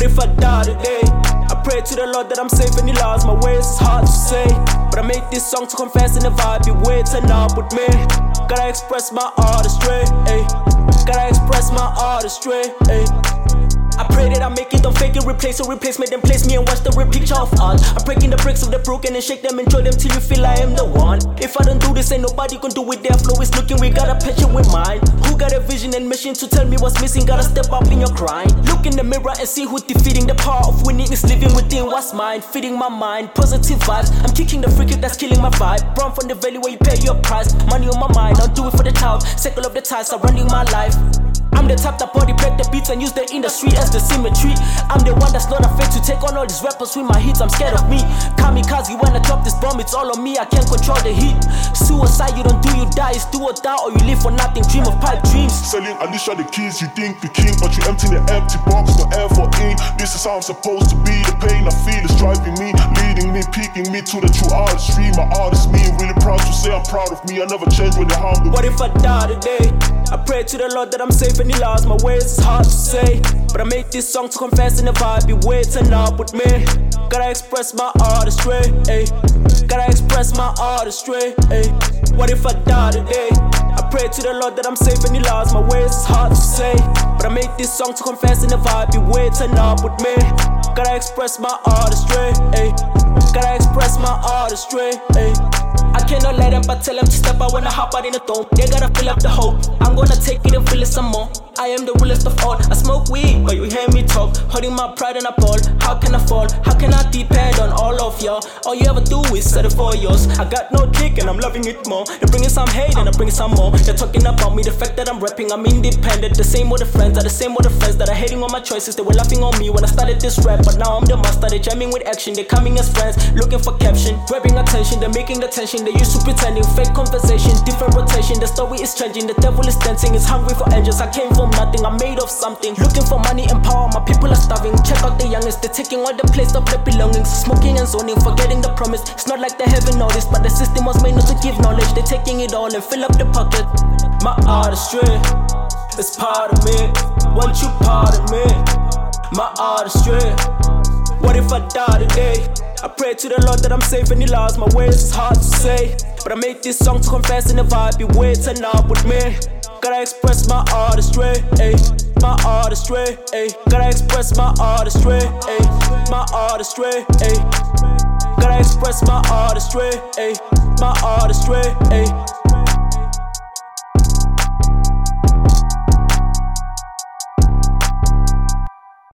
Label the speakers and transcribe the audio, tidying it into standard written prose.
Speaker 1: What if I die today? I pray to the Lord that I'm safe and He loves my ways. It's hard to say, but I made this song to confess and the vibe be way turn up with me. Gotta express my artistry, ayy. Gotta express my artistry, ayy. I pray that I make it, don't fake it, replace or replacement, then place me and watch the real picture of art. I'm breaking the bricks of the broken and shake them, enjoy them till you feel I am the one. If I don't do this, ain't nobody gon' do it. Their flow is looking, we got a picture with mine. Who got a vision and mission to tell me what's missing? Gotta step up in your grind. Look in the mirror and see who's defeating. The power of winning is living within what's mine, feeding my mind, positive vibes. I'm kicking the freak that's killing my vibe. Run from the valley where you pay your price. Money on my mind, I'll do it for the child. Circle of the tides surrounding my life. I'm the type that body break the beats and use the industry as the symmetry. I'm the one that's not afraid to take on all these rappers with my hits. I'm scared of me. Kamikaze when I drop this bomb, it's all on me. I can't control the heat. Suicide, you don't do, you die. It's do or die, or you live for nothing. Dream of pipe dreams.
Speaker 2: Selling Alicia the keys, you think you're king, but you empty the empty box, no air for in. This is how I'm supposed to be. The pain I feel is driving me, leading me, peaking me to the true artistry. My artist me, really proud to say I'm proud of me. I never change when they harm me.
Speaker 1: What if I die today? I pray to the Lord that I'm safe and He loves my ways. It's hard to say, but I made this song to confess and the vibe be way turn up with me. Gotta express my artistry, ayy. Gotta express my artistry, ayy. What if I die today? I pray to the Lord that I'm safe and He loves my ways. It's hard to say, but I made this song to confess and the vibe be way turn up with me. Gotta express my artistry, ayy. Gotta express my artistry, ayy. I cannot let them, but tell them to step out when I hop out in the dome. They gotta fill up the hole. I'm gonna take it and fill it some more. I am the realest of all. I smoke weed, but you hear me talk. Holding my pride and I ball. How can I fall? How can I depend on all of y'all? All you ever do is settle for yours. I got no dick and I'm loving it more. They're bringing some hate and I'm bringing some more. They're talking about me, the fact that I'm rapping, I'm independent. The same with the friends, are the same with the friends that are hating on my choices. They were laughing on me when I started this rap, but now I'm the master. They're jamming with action, they're coming as friends, looking for caption, grabbing attention, they're making the tension. They used to pretending, fake conversation, different rotation. The story is changing, the devil is dancing, is hungry for angels. I came from nothing, I'm made of something. Looking for money and power, my people are starving. Check out the youngest, they're taking all the place of their belongings. Smoking and zoning, forgetting the promise. It's not like they haven't noticed, but the system was made not to give knowledge. They're taking it all and fill up the pocket. My artistry is part of me. Want you part of me? My artistry. What if I die today? I pray to the Lord that I'm safe and He loves my ways. It's hard to say, but I made this song to confess and the vibe be way turn up with me. Gotta express my artistry, ayy. My artistry, ayy. Gotta express my artistry, ayy. My artistry, ayy. Gotta express my artistry, ayy. My artistry, ayy.